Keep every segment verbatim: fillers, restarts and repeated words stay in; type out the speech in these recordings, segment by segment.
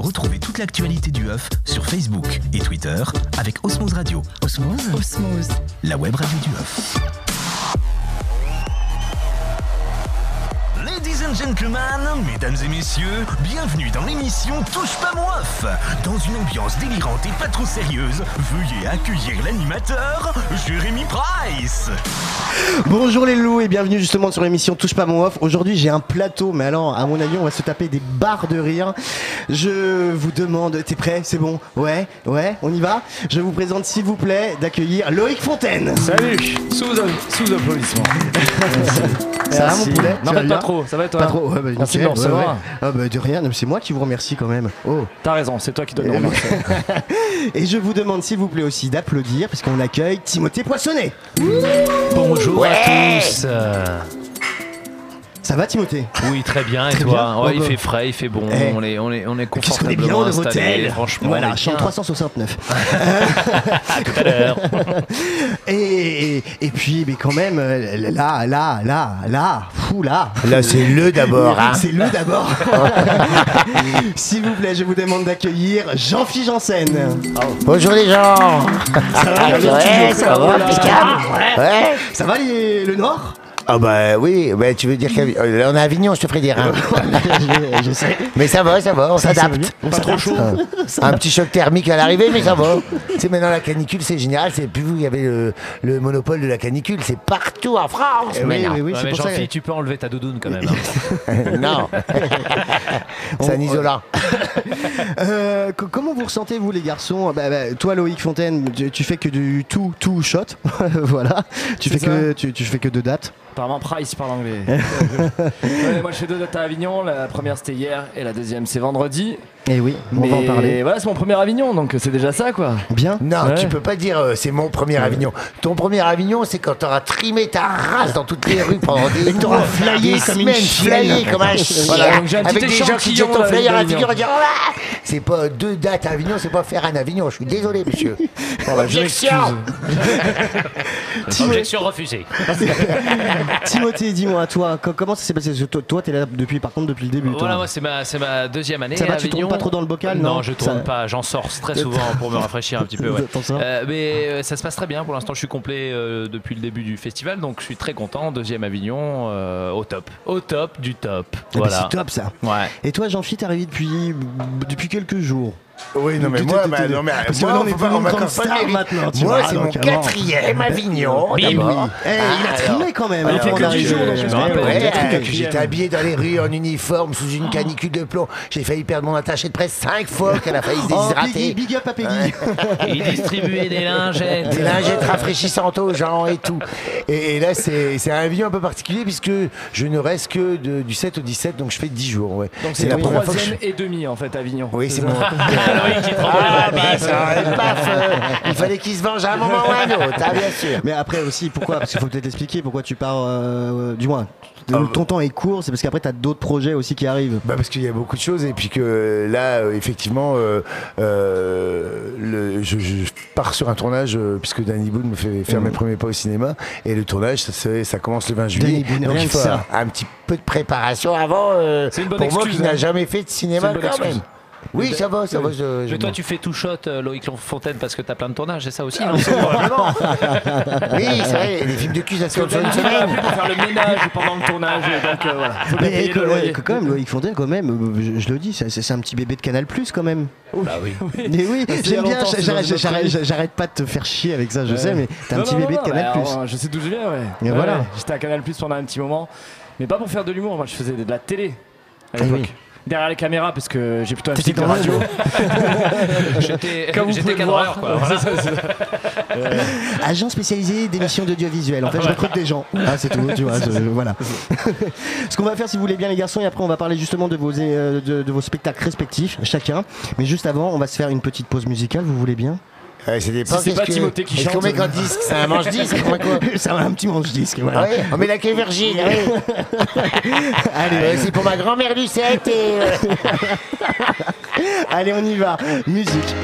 Retrouvez toute l'actualité du œuf sur Facebook et Twitter avec Osmose Radio. Osmose Osmose. La web radio du œuf. Ladies and gentlemen, mesdames et messieurs, bienvenue dans l'émission Touche pas mon œuf. Dans une ambiance délirante et pas trop sérieuse, veuillez accueillir l'animateur Jérémy Price. Bonjour les loups et bienvenue justement sur l'émission Touche pas mon œuf. Aujourd'hui j'ai un plateau, mais alors à mon avis on va se taper des barres de rire. Je vous demande, t'es prêt? C'est bon? Ouais, ouais, on y va. Je vous présente s'il vous plaît d'accueillir Loïc Fontaine. Salut. Sous, sous applaudissements. Ça va mon poulet? Non, pas trop, ça va toi? Pas trop, ouais, bah, merci nickel, de me recevoir. ouais, ouais. Ah bah de rien, c'est moi qui vous remercie quand même. Oh. T'as raison, c'est toi qui dois nous remercier. Et je vous demande s'il vous plaît aussi d'applaudir parce qu'on accueille Timothée Poissonnet. Bonjour ouais. à tous. Ça va Timothée? Oui, très bien. Et très toi? bien. Ouais, oh, il bah. fait frais, il fait bon. Eh. On est, on est, on est Qu'est-ce qu'on est bien confortablement dans installés. l'hôtel. Franchement, voilà, on est chambre bien. trois cent soixante-neuf. À tout à l'heure. et, et, et puis, mais quand même, là, là, là, là, fou, là. Là, c'est le d'abord. Hein. C'est le d'abord. S'il vous plaît, je vous demande d'accueillir Jean-Philippe Janssen. Oh. Bonjour les gens. Ça va, ouais, ça va, impeccable. Ouais. Ça va les, le Nord? Ah bah oui, bah, tu veux dire qu'on est à Avignon, je te ferai dire. Hein. je, je sais. Mais ça va, ça va, on Ça, s'adapte. On pas trop chaud. Un, un petit choc thermique à l'arrivée, mais ça va. Tu sais, maintenant la canicule, c'est général. C'est plus vous, il y avait le, le monopole de la canicule, c'est partout en France. Eh oui, oui, oui, Ouais, c'est mais pour ça. Jean-Philippe, tu peux enlever ta doudoune quand même. Hein. Non. C'est un isolant. Euh, co- comment vous ressentez vous les garçons? bah, bah, Toi Loïc Fontaine, tu, tu fais que du tout tout shot, voilà. Tu fais C'est que tu, tu fais que deux dates. Apparemment Price parle anglais. Ouais, moi je fais deux dates à Avignon, la première c'était hier et la deuxième c'est vendredi. Et oui, on Mais va en parler. voilà, c'est mon premier Avignon donc c'est déjà ça quoi. Bien. Non, Ouais. tu peux pas dire euh, c'est mon premier Avignon. Ton premier Avignon, c'est quand t'auras trimé ta race dans toutes les rues pendant des Et que t'auras mois, flyé des comme une semaines, chienne. flyé comme un chien. Voilà, donc j'ai un petit avec des gens qui échantillon jettent ton là, flyer à la d'Avignon. figure et dire ah, c'est pas deux dates à Avignon, c'est pas faire un Avignon. Je suis désolé, monsieur. Objection. Objection refusée. Timothée, dis-moi toi, co- comment ça s'est passé? Parce que toi, toi, t'es là depuis, par contre, depuis le début. Voilà, toi. moi c'est ma, c'est ma deuxième année. Ça va, à tu Avignon. tournes pas trop dans le bocal? Non, Non, je tourne ça- pas. J'en sors très souvent pour me rafraîchir un petit peu. Ouais. T'en sors Euh, mais euh, ça se passe très bien. Pour l'instant, je suis complet euh, depuis le début du festival, donc je suis très content. Deuxième Avignon, euh, au top, au top du top. Ah bah, Voilà. c'est top ça. Ouais. Et toi Jean-Philippe, t'es arrivé depuis depuis quelques jours. Oui, non, mais Tu- moi, tu- bah, tu- non, mais parce que moi, maintenant, on est faut pas- devenu on une m'a grande comme pas star mérité. maintenant, tu Moi, vois, c'est donc, mon avant. quatrième Avignon. Eh oui. d'abord. Eh, il a Ah, trimé alors. quand même. Il hein, fait on que dix arrive, jours, donc euh, je me ouais, rappelle. ouais, Ouais, il a trimé. euh, j'étais habillé dans les rues en uniforme sous une canicule de plomb. J'ai failli perdre mon attaché de presse cinq fois qu'elle a failli se Oh, Peggy, déshydrater. big up à Peggy. Il distribuait des lingettes. Des lingettes rafraîchissantes aux gens et tout. Et, et là, c'est c'est un Avignon un peu particulier puisque je ne reste que de- du sept au dix-sept, donc je fais dix jours. Ouais. Donc c'est la le première fois que je... troisième et demi en fait Avignon. Oui, c'est ça. mon. Ah, bah, ça, et paf, euh, il fallait qu'il se venge à un moment ou à un autre, hein, bien sûr. Mais après aussi, pourquoi? Parce qu'il faut peut-être expliquer pourquoi tu pars. euh, du moins, Ah, ton temps est court, c'est parce qu'après t'as d'autres projets aussi qui arrivent. Bah parce qu'il y a beaucoup de choses et puis que là euh, effectivement euh, euh, le, je, je pars sur un tournage euh, puisque Danny Boone me fait faire Mmh. mes premiers pas au cinéma et le tournage ça, c'est- ça commence le vingt Danny juillet. Boone, Donc rien il que faut ça. un, un petit peu de préparation avant euh, C'est une bonne pour moi excuse, qui n'a hein. jamais fait de cinéma C'est une bonne quand même. excuse. Oui, ça va, ça va. je- je- Mais toi, tu fais tout shot, euh, Loïc Fontaine, parce que t'as plein de tournages, c'est ça aussi, Ah, non? Oui, c'est vrai, les films de cul ça se Parce fait que sur une Danny m'a semaine. appelé pour faire le ménage pendant le tournage donc euh, voilà. Faut bien Mais payer quand, le loyer. quand même, Loïc Fontaine, quand même, euh, je, je le dis, c'est, c'est un petit bébé de Canal Plus quand même. Bah oui. Mais oui, il y a j'aime bien, longtemps, c'est j'arrête, dans notre j'arrête, vie. j'arrête pas de te faire chier avec ça, je Ouais. sais, mais t'es un Non, petit non, bébé non, de Canal bah, Plus. alors, je sais d'où je viens, ouais. Et Ouais, voilà. ouais. J'étais à Canal Plus pendant un petit moment, mais pas pour faire de l'humour. Moi, je faisais de la télé à Ah l'époque. oui. Derrière les caméras, parce que j'ai plutôt un T'étais physique de dans radio. J'étais Comme vous j'étais pouvez le cadreur, voir. quoi. C'est ça, c'est ça. Agent spécialisé d'émissions d'audiovisuel. En fait, je recrute des gens. Ah, c'est tout, tu vois. je- voilà. Ce qu'on va faire, si vous voulez bien, les garçons, et après, on va parler justement de vos, euh, de, de vos spectacles respectifs, chacun. Mais juste avant, on va se faire une petite pause musicale, vous voulez bien? Ouais, c'est des Si c'est qu'est-ce pas que- Timothée qui est-ce qu'on chante. met qu'un disque, c'est un manche-disque, on met quoi? Ça va, un petit manche-disque, voilà. Ouais, on met la queue Virgile, oui. Allez, Euh, c'est pour ma grand-mère Lucette et... euh, allez, on y va. Musique.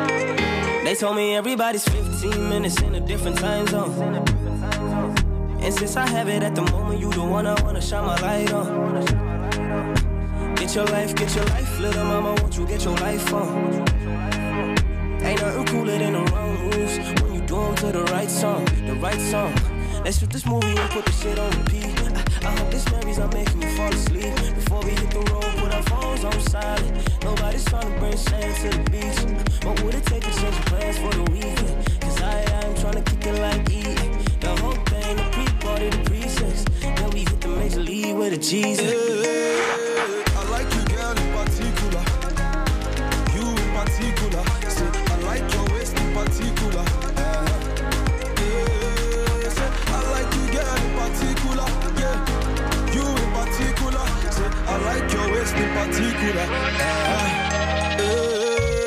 They told me everybody's fifteen minutes in a different time zone. And since I have it at the moment, you the one I wanna shine my light on. Get your life, get your life, little mama, won't you get your life on? Ain't nothing cooler than the wrong moves when you do them to the right song, the right song. Let's shoot this movie and put the shit on repeat. I, I hope this memories not making me fall asleep. Before we hit the road, put our phones on silent. Nobody's trying to bring sand to the beach. What would it take to change plans for the weekend? Cause I, I'm trying to kick it like E. The whole thing, the pre-party, the pre-sex. Then we hit the major league with a cheese. Hey, I like you, girl, in particular. You in particular. Say, I like your waist in particular. Uh, yeah, say, I like you, girl, in particular. Yeah, you in particular. Say, I like your waist in particular. Uh, yeah.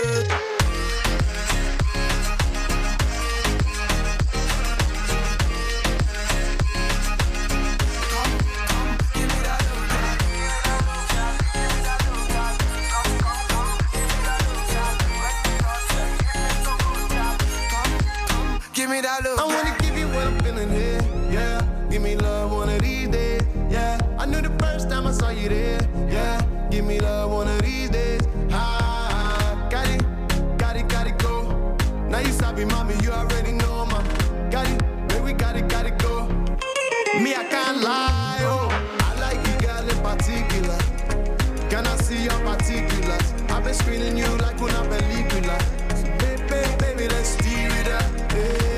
I wanna give you what I'm feeling here, yeah. Give me love one of these days, yeah. I knew the first time I saw you there, yeah. Give me love one of these days, ah. Got it, got it, got it, go. Now you sabi, mommy, you already know, ma. Got it, baby, got it, got it, go. Me, I can't lie, oh. I like you, girl, in particular. Can I see your particulars? I've been screening you like una película. So baby, baby, let's steer it up, yeah.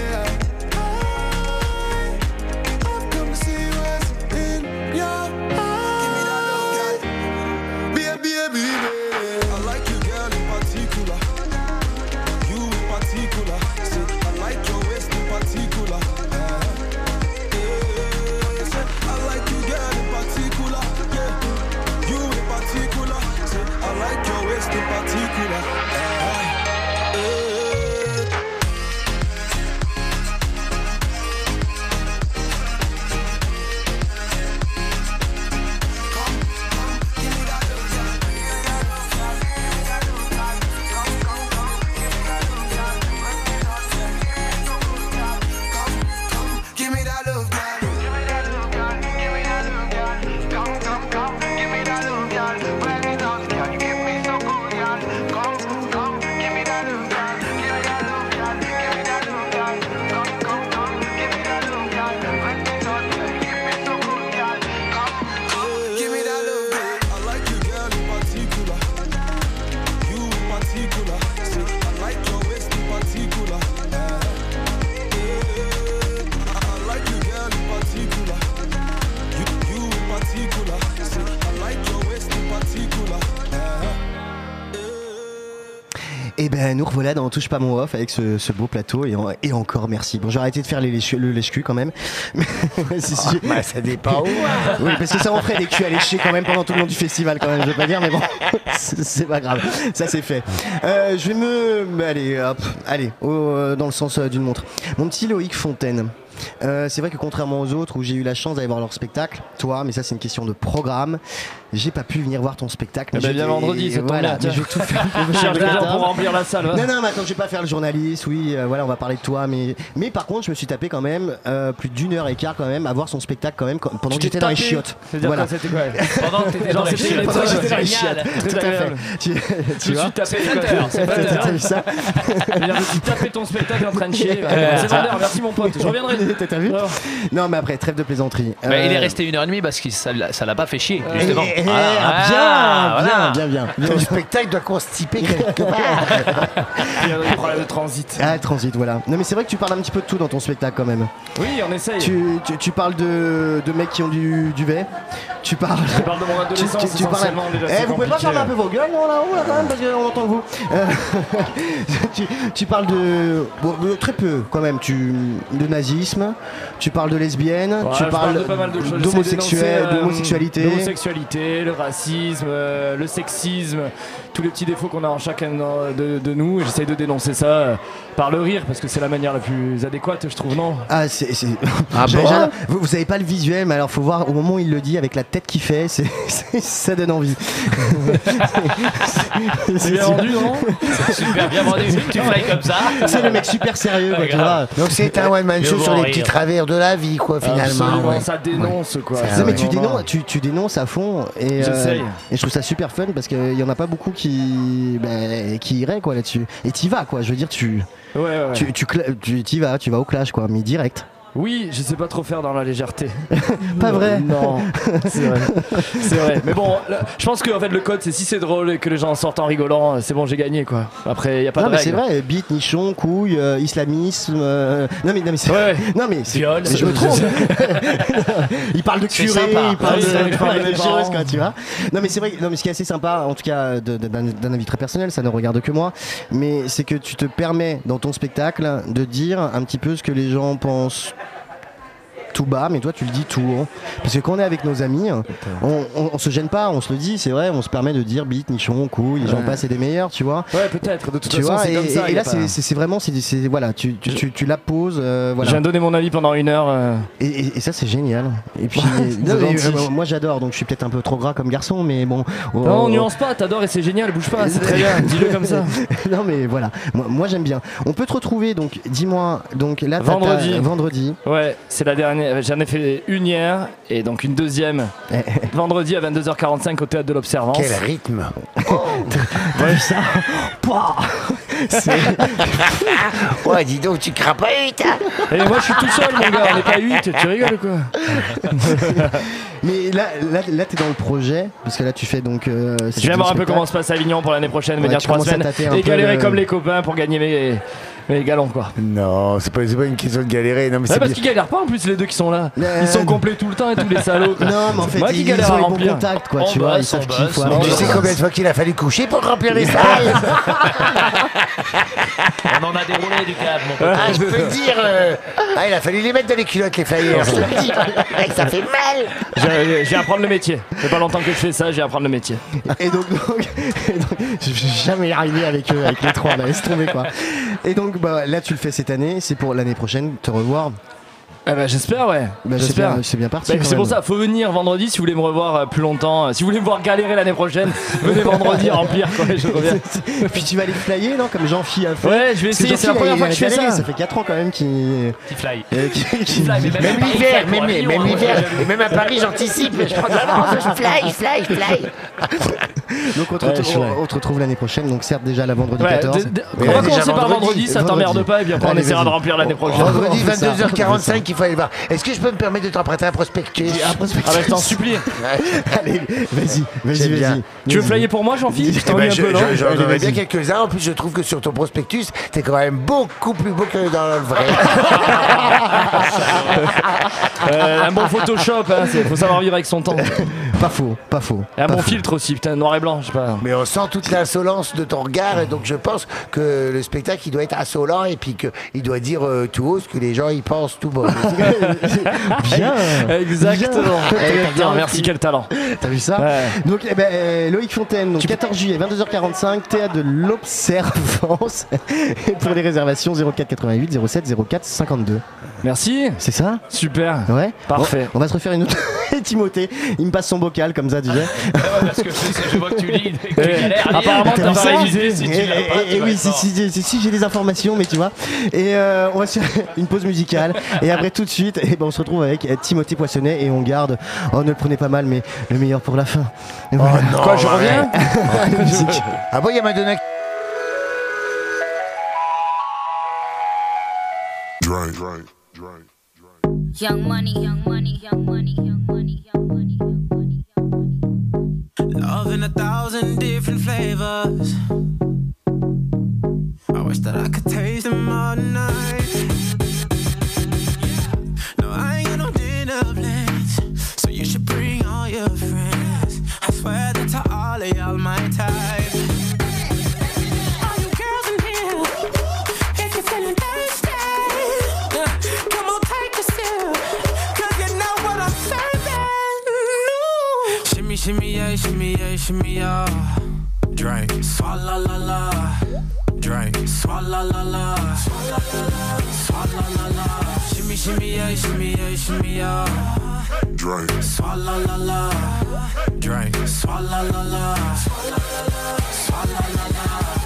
Et ben nous revoilà dans Touche pas mon off avec ce, ce beau plateau et, en, et encore merci. Bon, j'ai arrêté de faire les lèche, le lèche-cul quand même. Mais, si, si. Oh, bah, ça dépend où. Oui, parce que ça en ferait des culs à lécher quand même pendant tout le long du festival quand même, je veux pas dire, mais bon, c'est, c'est pas grave, ça c'est fait. Euh, je vais me... Allez, hop, allez, au, dans le sens euh, d'une montre. Mon petit Loïc Fontaine. Euh, c'est vrai que contrairement aux autres où j'ai eu la chance d'aller voir leur spectacle, toi, mais ça c'est une question de programme, j'ai pas pu venir voir ton spectacle. Mais bah bien vendredi, c'est voilà, bien, mais je vais tout faire pour je cherche des gens pour remplir la salle. Non, non, mais attends, je vais pas faire le journaliste, oui, euh, voilà, on va parler de toi, mais, mais par contre, je me suis tapé quand même euh, plus d'une heure et quart quand même à voir son spectacle quand même pendant que j'étais dans les chiottes. C'est-à-dire voilà. quoi, c'était quoi Pendant que t'étais dans les chiottes. Pendant que j'étais dans les chiottes. Tout à fait. Tu, tu vois, c'est Fender, c'est Fender. T'as vu ça? Je me suis tapé ton spectacle en train de chier. C'est Fender, merci mon pote, je reviendrai. T'as vu? Non, mais après, trêve de plaisanterie. Bah, euh... Il est resté une heure et demie parce que ça, ça l'a pas fait chier, euh... justement. Eh, eh, ah, ah, bien, ah, bien, voilà. bien, bien, bien. Le spectacle doit constiper quelque part. Il y a des problèmes de transit. Ah, transit, voilà. Non, mais c'est vrai que tu parles un petit peu de tout dans ton spectacle quand même. Oui, on essaye. Tu, tu, tu parles de, de mecs qui ont du duvet. Tu parles. Je parle de mon adolescence. Tu, tu, tu parles. Eh, vous pouvez pas fermer un peu vos gueules, non, là-haut, là, quand même, parce qu'on entend vous. Euh, tu, tu parles de. Bon, très peu, quand même. Tu, de nazisme. Tu parles de lesbienne. Ouais, tu parles de pas mal de choses. d'homosexuel, euh, d'homosexualité. L'homosexualité, le racisme, euh, le sexisme, tous les petits défauts qu'on a en chacun de, de nous, et j'essaye de dénoncer ça euh, par le rire, parce que c'est la manière la plus adéquate, je trouve, non? Ah, c'est. c'est... Ah J'ai- bon j'ai- vous, vous avez pas le visuel, mais alors faut voir au moment où il le dit avec la tête qu'il fait, c'est, c'est- ça donne envie. C'est bien rendu, non? Super bien vendu. Tu fly comme ça. C'est le mec super sérieux, quoi, tu vois. Donc c'est un one-man show Le sur bon les petits rire. travers de la vie, quoi, finalement. Absolument, ouais. ça dénonce, quoi. C'est Non, Ah mais ouais. tu Vraiment. dénonces, tu, tu dénonces à fond et, J'essaye. et je trouve ça super fun parce qu'il y en a pas beaucoup qui, bah, qui iraient quoi là-dessus. Et t'y vas quoi, je veux dire tu, Ouais, ouais, ouais. tu, tu, cla- tu t'y vas, tu vas au clash quoi, mais direct. Oui, je sais pas trop faire dans la légèreté. Pas vrai. Non, c'est vrai. C'est vrai. Mais bon, là, je pense que en fait, le code, c'est si c'est drôle et que les gens sortent en rigolant, c'est bon, j'ai gagné quoi. Après, y a pas non de mais règle. c'est vrai, beat, nichon, couille, euh, islamisme. euh, Non mais non mais c'est Ouais, ouais. non mais c'est. Viol. mais je me trompe. Il parle de C'est curé, sympa. il parle Ouais, de, c'est vrai que je parle de de la mes chose, parents. quoi, tu vois. Non mais c'est vrai. Non mais ce qui est assez sympa, en tout cas de- de- d'un d'un avis très personnel, ça ne regarde que moi, mais c'est que tu te permets dans ton spectacle de dire un petit peu ce que les gens pensent tout bas, mais toi tu le dis tout haut. Parce que quand on est avec nos amis, on, on, on se gêne pas, on se le dit, c'est vrai, on se permet de dire bite, nichon, couille, les gens Ouais. passent et des meilleurs, tu vois. Ouais, peut-être. De toute Tu façon, vois, c'est et, comme ça. et y a là pas- c'est- c'est c'est vraiment, c'est c'est- voilà, tu, tu, tu, tu la poses, euh, Je voilà. viens de donner mon avis pendant une heure. euh. Et, et- et ça c'est génial. Et puis, C'est non, mais, gentil. euh, moi j'adore, donc je suis peut-être un peu trop gras comme garçon, mais bon. oh, Non, oh, nuance pas, t'adores et c'est génial, bouge pas, c'est très bien, dis-le comme ça. non mais voilà, moi, moi, j'aime bien. On peut te retrouver, donc dis-moi, donc là t'as- t'as- Vendredi. vendredi. Ouais, c'est la dernière. J'en ai fait une hier et donc une deuxième vendredi à vingt-deux heures quarante-cinq au théâtre de l'Observance. Quel rythme. T'as vu ça Pouah C'est- Ouais, dis donc, tu crapautes, hein. Et moi je suis tout seul, mon gars, on n'est pas huit, tu rigoles ou quoi? Mais là, là, là t'es dans le projet, parce que là tu fais donc. euh, Je viens voir un peu comment se passe Avignon pour l'année prochaine, me Ouais, dire tu trois commences à semaines tâter un et peu galérer le- comme les copains pour gagner mes, mes galons quoi. Non, c'est pas, c'est pas une question de galérer. Non, mais Ouais, c'est parce bien. qu'ils galèrent pas en plus les deux qui sont là. Euh, Ils sont complets tout le temps et tous les salauds. quoi. Non, mais en fait, Moi qui ils, galère ils ont à les bons remplir. contacts, quoi, On tu vois, ils bosse, savent on qu'il bosse, faut on avoir. Tu sais combien de fois qu'il a fallu coucher pour remplir les salles? On en a déroulé du câble, mon pote. Ah, je peux te dire, euh, ah, il a fallu les mettre dans les culottes, les flyers. Je te le dis. Ouais, ça fait mal. Je je vais apprendre le métier. Ça fait pas longtemps que je fais ça, je vais apprendre le métier. Et donc, donc, et donc, je vais jamais y arriver avec eux, avec les trois, là, laisse tomber quoi. Et donc, bah, là, tu le fais cette année, c'est pour l'année prochaine te revoir. Eh ben, j'espère, ouais. Bah, c'est j'espère. bien, c'est bien parti. Bah, quand c'est pour même. ça, faut venir vendredi si vous voulez me revoir euh, plus longtemps. Euh, Si vous voulez me voir galérer l'année prochaine, venez vendredi remplir quoi, je reviens. Et puis tu vas les flyer, non, comme Jean-Phi a fait. Ouais, je vais Parce que essayer, c'est la Jean-Phi, première il fois a que je fais galéré, ça. Ça fait quatre ans quand même qu'il. Petit fly. euh, qu'il- Petit qu'il- fly, mais Même à Paris, l'hiver, pour même, Avignon, même hein, l'hiver, moi, et même à Paris, j'anticipe, je prends de l'avance, je fly, fly, fly. Donc on te, Ouais, retrouve, chouette. on te retrouve l'année prochaine, donc certes déjà la vendredi Ouais, quatorze. d- d- Mais on va déjà commencer par vendredi, vendredi, ça vendredi. t'emmerde pas et puis après on Allez, essaiera vas-y. de remplir l'année prochaine. Vendredi, On fait ça. vingt-deux heures quarante-cinq, il faut aller le voir. Est-ce que je peux me permettre de t'emprunter un prospectus? Un prospectus. Ah bah je t'en supplie. Allez, vas-y, vas-y, J'aime bien. vas-y. Tu veux Vas-y. flyer pour moi, Jean-Philippe Je Eh t'ennuie ben, un je- peu, non je- J'en Allez, aurais bien vas-y. quelques-uns. En plus, je trouve que sur ton prospectus, t'es quand même beaucoup plus beau que dans le vrai. Euh, Un bon Photoshop, hein, c'est- faut savoir vivre avec son temps. Pas faux, pas faux. Et un pas bon faux. filtre aussi, putain, noir et blanc, je sais pas. Mais on sent toute l'insolence de ton regard, et donc je pense que le spectacle il doit être insolent et puis qu'il doit dire euh, tout haut ce que les gens y pensent tout bas. Bien. Exactement. Exactement. Merci, quel talent. T'as vu ça? Ouais. Donc eh ben, euh, Loïc Fontaine, donc quatorze juillet, vingt-deux heures quarante-cinq, théâtre de l'Observance. Et pour les réservations, zéro quatre quatre-vingt-huit zéro sept zéro quatre cinquante-deux. Merci. C'est ça? Super. Ouais. Parfait. Bon, on va se refaire une autre. Timothée, il me passe son bocal comme ça, tu sais. Ouais, parce que je, je vois que tu lis, que tu Ouais. galères. Apparemment, T'as t'as vu pas ça révisé. Si Et, tu l'as pas, et- tu et vas oui, être si, mort. si, si, si, j'ai des informations, mais tu vois. Et euh, on va se faire une pause musicale. Et après, tout de suite, et ben, on se retrouve avec euh, Timothée Poissonnet et on garde. Oh, ne le prenez pas mal, mais le meilleur pour la fin. Et voilà. non, Quoi, je ouais. reviens La musique. Ah bon, il y a Madonna. Young money, young money, young money, young money, young money, young money, young money. Love in a thousand different flavors. I wish that I could taste them all night. No, I ain't got no dinner plans, so you should bring all your friends. I swear that to all of y'all my type. All you girls in here, if you're feeling thirsty, yeah, come on, take a sip, 'cause you know what I'm serving. No. Shimmy, shimmy, yeah, shimmy, yeah, shimmy, yeah. drink, swalla la la, drink, swalla la la, swalla la la, shimmy shimmy yeah, shimmy yeah, shimmy yeah, drink, swalla la la, drink, swalla la la, swalla la la.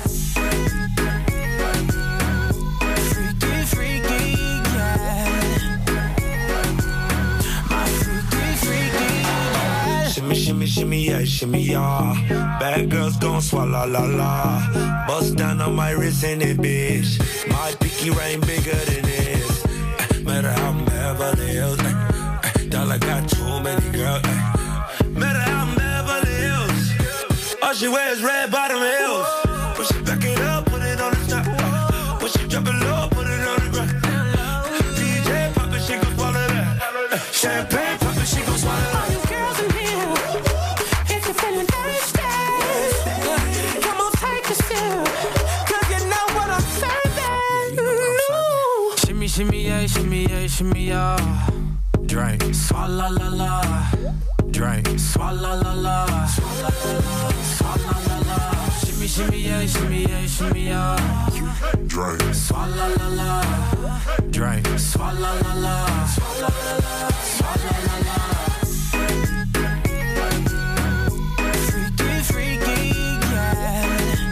Freaky, freaky, yeah. My freaky, freaky, yeah. Shimmy, shimmy, shimmy, yeah, shimmy, yeah. Bad girls gon' swallow la la. Bust down on my wrist in it, bitch. My pinky ring bigger than this. Uh, matter how I'm Beverly Hills. Uh, uh, dollar got too many girls. Uh, matter how I'm Beverly Hills. All she wears red bottom heels. When she back it up, put it on the top. Uh, when she drop it low, put it on the ground. D J pop it, she gon' swallow that. Uh, champagne pop it, she gon' swallow that. All you girls in here, if you're feeling thirsty, come on, take a sip, 'cause you know what I'm serving. Ooh. Shimmy, shimmy, yeah, shimmy, yeah, shimmy, yeah. Drink, swalla la la. Drink, swalla la la. Swalla la la. Shimmy, shimmy, yeah, shimmy, yeah, shimmy, yeah. Drink, swalla la la. Drink, swalla la la. Swalla la la. Freaky, freaky, yeah.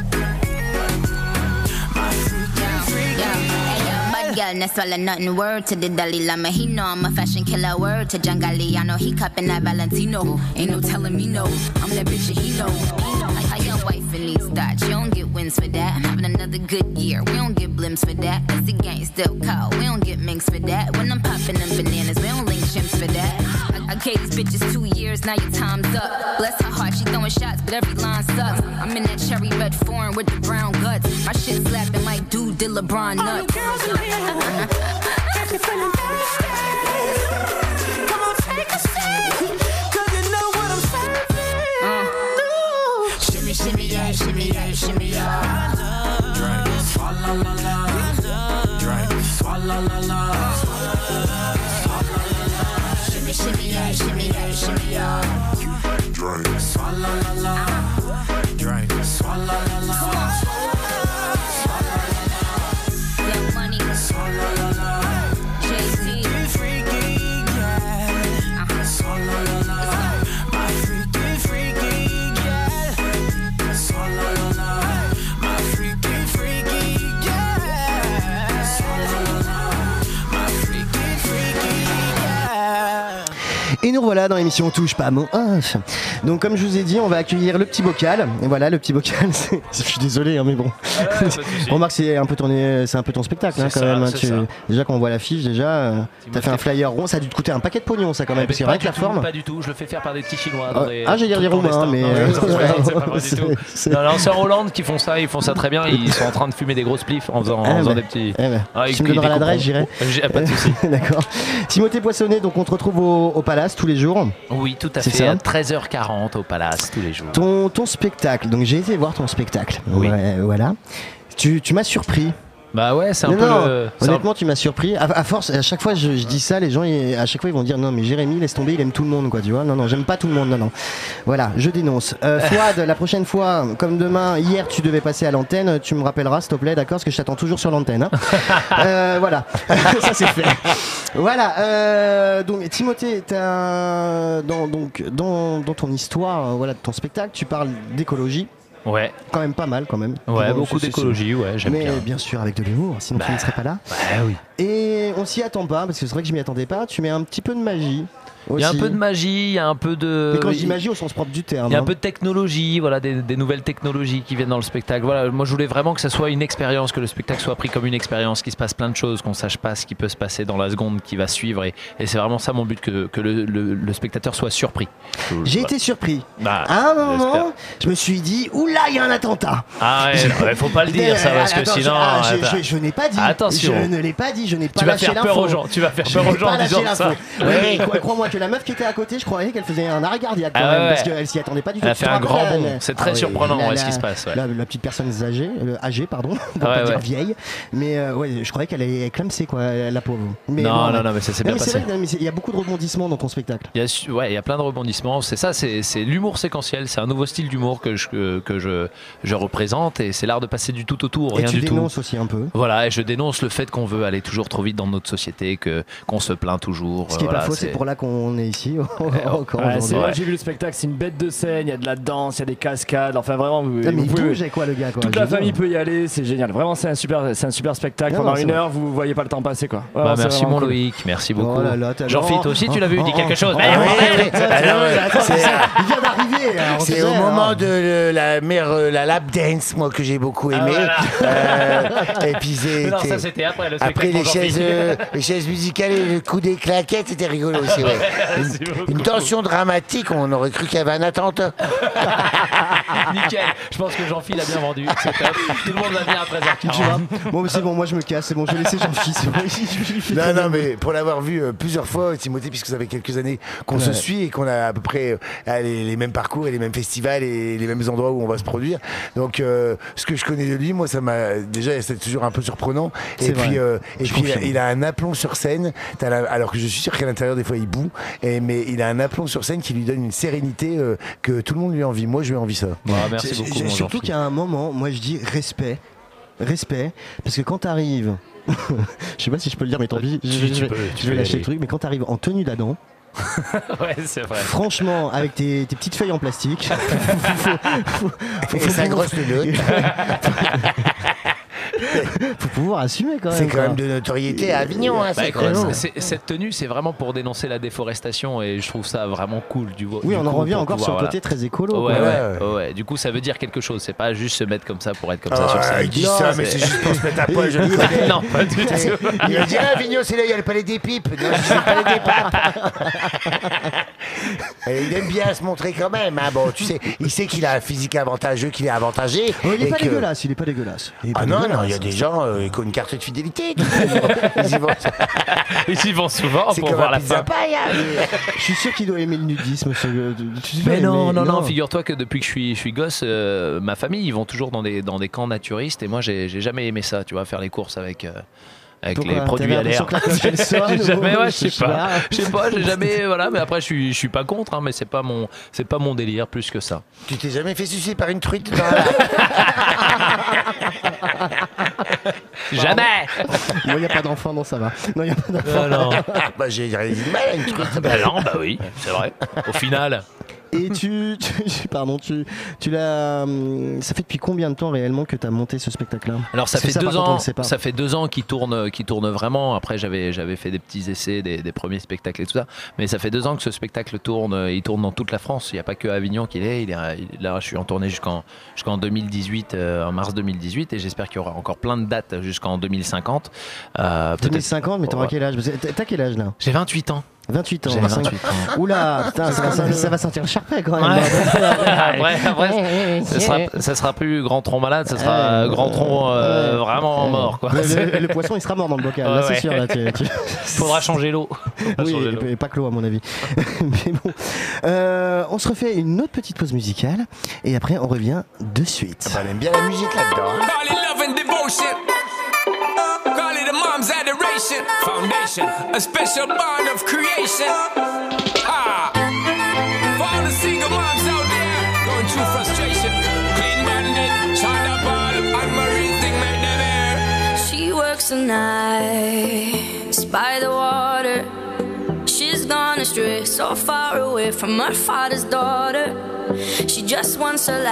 My freaky, freaky. Bad girl, no swallow nothing. Word to the Dalai Lama, he know I'm a fashion killer. Word to John Galliano, he cupping that Valentino. Ain't no telling me no, I'm that bitch and he know. Like how your wife in these thoughts, you don't get wins for that. I'm having another good year, we don't get blimps for that. Cause the gang still cold, we don't get minks for that. When I'm popping them bananas, we don't link chimps for that. I, I gave these bitches two years, now your time's up. Bless her heart, she throwing shots, but every line sucks. I'm in that cherry red foreign with the brown guts. My shit slapping like dude did LeBron All you nuts. girls in here, if you're feeling thirsty, come on, take a sip, 'cause you know what I'm serving. Ooh. Shimmy, shimmy, yeah, shimmy, yeah, shimmy, yeah. Drink, swalla la la. Drink, swalla la la. Shimmy, shimmy, yeah, shimmy, yeah, shimmy, yeah. Drink, swalla la la. Drink, swalla la la. Young Money, Swalla la la. Jay-Z. Freaky, yeah. Swalla la la. My freaky, freaky, yeah. Swalla la la. My freaky, freaky, yeah. Swalla la la. My freaky, freaky, yeah. Et nous voilà dans l'émission Touche pas à mon off. Donc comme je vous ai dit, on va accueillir le petit bocal. Et voilà, le petit bocal, c'est... je suis désolé hein, mais bon. Remarque, c'est un peu ton, c'est un peu ton spectacle hein, C'est quand ça, même. hein. c'est Tu- ça. Déjà quand on voit l'affiche, déjà, euh, Tu t'as me fait un fais- flyer rond, ça a dû te coûter un paquet de pognon ça quand même. Eh ben, Parce que pas rien que du la tout, forme. Pas du tout, je le fais faire par des petits chinois. Ah, dans des- ah, j'allais dire tout le roumain, temps mais, des euh, stars. Non, c'est- c'est pas vrai du c'est- tout. c'est- Non, non, c'est en Hollande qui font ça, ils font ça très bien. Ils sont en train de fumer des gros spliffs en faisant, en Eh faisant ben, des petits. eh ben, Ah, tu ils- me ils donneras découperont. l'adresse, j'irai. J'ai- Pas de soucis. D'accord. Timothée Poissonnet, donc on te retrouve au, au Palace tous les jours. Oui, tout à C'est fait. ça. À treize heures quarante au Palace tous les jours. Ton, ton spectacle, donc j'ai été voir ton spectacle. Oui. Ouais, voilà. Tu, tu m'as surpris. Bah ouais, c'est un Non, peu non, le. c'est un- honnêtement, tu m'as surpris. À, à force, à chaque fois, je, je dis ça, les gens, ils- à chaque fois, ils vont dire non, mais Jérémy, laisse tomber, il aime tout le monde, quoi, tu vois. Non, non, j'aime pas tout le monde, non, non. Voilà, je dénonce. Euh, Fouad, la prochaine fois, comme demain, hier, tu devais passer à l'antenne, tu me rappelleras, s'il te plaît, d'accord, parce que je t'attends toujours sur l'antenne. Hein. euh, voilà, ça c'est fait. Voilà, euh, donc Timothée, t'as dans, donc, dans, dans ton histoire, euh, voilà, de ton spectacle, tu parles d'écologie. Ouais, Quand même pas mal, quand même. ouais, Bon, beaucoup c'est- c'est- d'écologie, ouais, j'aime Mais bien. bien sûr avec de l'humour, sinon tu Bah, ne serais pas là. Ouais, oui. Et on s'y attend pas, parce que c'est vrai que je m'y attendais pas. Tu mets un petit peu de magie. Il y a un aussi. peu de magie, il y a un peu de. Mais quand je dis magie au sens propre du terme. Il y a un hein. peu de technologie, voilà, des, des nouvelles technologies qui viennent dans le spectacle. Voilà, moi je voulais vraiment que ça soit une expérience, que le spectacle soit pris comme une expérience, qu'il se passe plein de choses, qu'on sache pas ce qui peut se passer dans la seconde qui va suivre. Et, et c'est vraiment ça mon but, que, que le, le- le spectateur soit surpris. J'ai Voilà. été surpris. Bah, À un j'espère. moment, je me suis dit, oula, il y a un attentat. Ah ouais, non, ouais, faut pas le dire ça, parce que Attends, je- sinon. ah, je, attends. je- je n'ai pas dit. Attention. Je ne l'ai pas dit, je n'ai pas Tu vas lâché faire l'info. peur aux gens, tu vas faire Je peur n'ai aux gens pas en lâché disant ça. l'info. Ouais, mais quoi- crois-moi, que la meuf qui était à côté, je croyais qu'elle faisait un arrêt cardiaque quand Ah même, ouais. parce qu'elle s'y attendait pas du tout. Elle a Tu fait te un rappelles, grand la- bond. la- C'est très surprenant, la- ouais, ce qui la- se passe, ouais. La, la petite personne âgée, euh, âgée pardon, pour Ouais, pas dire ouais. vieille, mais euh, ouais, je croyais qu'elle allait clamser quoi, la pauvre. Mais Non, bon, non, ouais. non, mais ça s'est Non, bien mais c'est passé. vrai, non, mais c'est- il y a beaucoup de rebondissements dans ton spectacle. Il y a, su- ouais, il y a plein de rebondissements. C'est ça, c'est c'est l'humour séquentiel. C'est un nouveau style d'humour que je, que, que je, je représente et c'est l'art de passer du tout au tout, au Et rien tu du tout. dénonces aussi un peu. Voilà, et je dénonce le fait qu'on veut aller toujours trop vite dans notre société, que qu'on se plaint toujours. Ce qui est Voilà, pas faux, c'est pour là qu'on est ici encore Ouais, c'est aujourd'hui. vrai, j'ai vu le spectacle, c'est une bête de scène, il y a de la danse, il y a des cascades, enfin vraiment. Vous, Non, mais vous il pouvez- bouge avec quoi le gars quoi, toute je la veux dire. famille peut y aller, c'est génial. Vraiment, c'est un super, c'est un super spectacle. Non, Pendant non, c'est une vrai. heure, vous voyez pas le temps passer quoi. Bah, Vraiment, c'est merci vraiment mon cool. Loïc, merci beaucoup. Oh là là, t'as- Jean-Philippe oh, aussi, tu oh, l'as vu, oh, dis oh, quelque chose. oh, Bah, oh, bordel. ouais, Ah non, ouais, attends, c'est- il vient d'arriver. alors, C'est tu au sais, moment alors. de le- la mère, euh, la lap dance, moi que j'ai beaucoup aimé. Euh, et puis Mais non, ça c'était. c'était après le Après spectacle. les pour chaises, Jean-Philippe. euh, les chaises musicales et le coup des claquettes, c'était rigolo aussi. Ouais. Merci Une, beaucoup. une tension dramatique, on aurait cru qu'il y avait un attentat. Nickel. Je pense que Jean-Philippe a bien vendu. C'est top. Tout le monde va venir à treize heures Tu quarante. vois Bon, c'est bon, moi je me casse, c'est bon, je vais laisser Jean-Philippe. c'est bon, il- il fait Non, très non, bien. mais pour l'avoir vu euh, plusieurs fois, Timothée, puisque ça fait quelques années qu'on se Ouais. suit et qu'on a à peu près euh, les, les mêmes parcours et les mêmes festivals et les mêmes endroits où on va se produire. Donc, euh, ce que je connais de lui, moi, ça m'a déjà, c'est toujours un peu surprenant. Et C'est puis, vrai. euh, et Je puis il, a, confirme. il a un aplomb sur scène. T'as la- alors que je suis sûr qu'à l'intérieur, des fois, il boue. Et, mais il a un aplomb sur scène qui lui donne une sérénité euh, que tout le monde lui envie. Moi, je lui envie ça. Ouais, merci J'ai- beaucoup. j'ai- mon Surtout Jean-Philippe. qu'il y a un moment, moi je dis respect. Respect, parce que quand t'arrives, je sais pas si je peux le dire, mais tant pis, je, Tu- je tu vais, peux, tu je vais peux y lâcher aller. le truc, mais quand t'arrives en tenue d'Adam, Ouais, c'est vrai. franchement, avec tes, tes petites feuilles en plastique, faut, faut- faut- Et faut sa pouvoir- grosse luneuse. faut pouvoir assumer quand même. C'est quand quoi. même de notoriété à Avignon. Hein, Bah, c'est écoute, quand même- c'est- cette tenue, c'est vraiment pour dénoncer la déforestation et je trouve ça vraiment cool. Du, Oui, du on en coup, revient pour encore sur pouvoir, le côté très écolo. Ouais, quoi. ouais, Ouais, ouais, ouais. Du coup, ça veut dire quelque chose. C'est pas juste se mettre comme ça pour être comme ça Ah, sur scène. il dit Non, ça, mais c'est juste pour se mettre à poil, je le connais. Non, pas du tout. Il va dire, ah, Avignon, c'est là, il y a le palais des pipes. Non, c'est le palais des papes. Et il aime bien se montrer quand même. Hein. Bon, tu sais, il sait qu'il a un physique avantageux, qu'il est avantagé. Oh, il est et pas que- dégueulasse, il est pas dégueulasse. Il est pas Ah non, dégueulasse. non, il y a des gens euh, qui ont une carte de fidélité. Ils y vont. Ils y vont souvent C'est pour comme voir un la pizza fin. paille. hein. Je suis sûr qu'il doit aimer le nudisme. ce- tu dois Mais aimer- non, non, non, figure-toi que depuis que je suis, je suis gosse, euh, ma famille, ils vont toujours dans des, dans des camps naturistes et moi, j'ai j'ai jamais aimé ça, tu vois, faire les courses avec. euh, avec Pourquoi les produits T'avais à l'air. l'impression que la cloche, elle sonne, J'ai jamais, ou- ouais, je sais je sais pas. pas. Je sais pas, j'ai jamais, voilà, mais après, je suis, je suis pas contre, hein, mais c'est pas mon, c'est pas mon délire plus que ça. Tu t'es jamais fait sucer par une truite dans la... Jamais. Non, il n'y a pas d'enfant, non, ça va. Non, il n'y a pas d'enfant. Non, non. Bah, j'ai rien dit de mal à une truite. Bah non, bah oui, c'est vrai. Au final. Et tu, tu- pardon, tu, tu l'as, hum, ça fait depuis combien de temps réellement que tu as monté ce spectacle-là? Alors ça Parce que fait ça, deux par contre, on ans, le sait pas. ça fait deux ans qu'il tourne, qu'il tourne vraiment. Après j'avais, j'avais fait des petits essais, des, des premiers spectacles et tout ça. Mais ça fait deux ans que ce spectacle tourne. euh, Il tourne dans toute la France. Il n'y a pas que à Avignon qu'il est. Il est à- il- là, je suis en tournée jusqu'en, jusqu'en deux mille dix-huit, euh, en mars deux mille dix-huit, et j'espère qu'il y aura encore plein de dates jusqu'en deux mille cinquante. Euh, peut-être- deux mille cinquante, mais t'auras Ouais. quel âge? Parce que T'as t'as quel âge là? J'ai vingt-huit ans. vingt-huit ans. J'ai vingt-cinq. vingt-huit ans. Oula, putain, ça, va- ça- ça va sentir le charpet quand même. Ouais. bordel. Après, après, ça sera, ça sera plus grand tronc malade, ça sera Ouais. grand tronc euh, Ouais. vraiment mort. Quoi. Le, le- le poisson il sera mort dans le bocal, là Ouais, c'est ouais. sûr. Là, tu- tu- Faudra changer l'eau. Faudra Oui, changer l'eau. et pas que l'eau à mon avis. Mais bon, Euh, on se refait une autre petite pause musicale et après on revient de suite. On aime bien la musique là-dedans. hein. Call it love and devotion. Call it a mom's adoration. Foundation, a special bond of creation. Ah. For all the single moms out there going through frustration. Clean bandit, China ball, and Marie thing make them air. She works the nights by the water. She's gone astray, so far away from her father's daughter. She just wants a